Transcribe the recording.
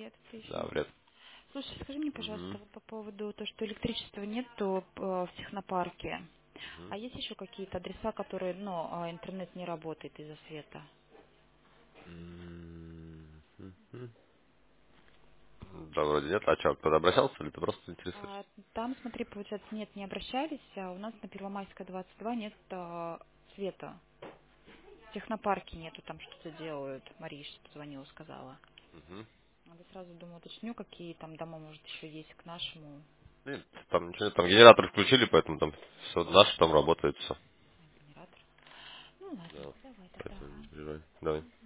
Привет, Да, отлично. вряд. Слушай, скажи мне, пожалуйста, Мгм. вот по поводу того, что электричества нету в технопарке. Мгм. А есть еще какие-то адреса, которые, ну, интернет не работает из-за света? Мгм. Да, вроде нет. А что, кто-то обращался или ты просто интересуешься? Там, смотри, получается, нет, не обращались, а у нас на Первомайская 22 нет света. В технопарке нету, там что-то делают. Мария сейчас позвонила, сказала. Угу. Надо сразу, думаю, уточню, какие там дома, может, еще есть к нашему Нет, там ничего нет. Там генератор включили, поэтому там все наше там работает все. генератору. Ну, ладно, Да. давай тогда. Поэтому не переживай. Давай.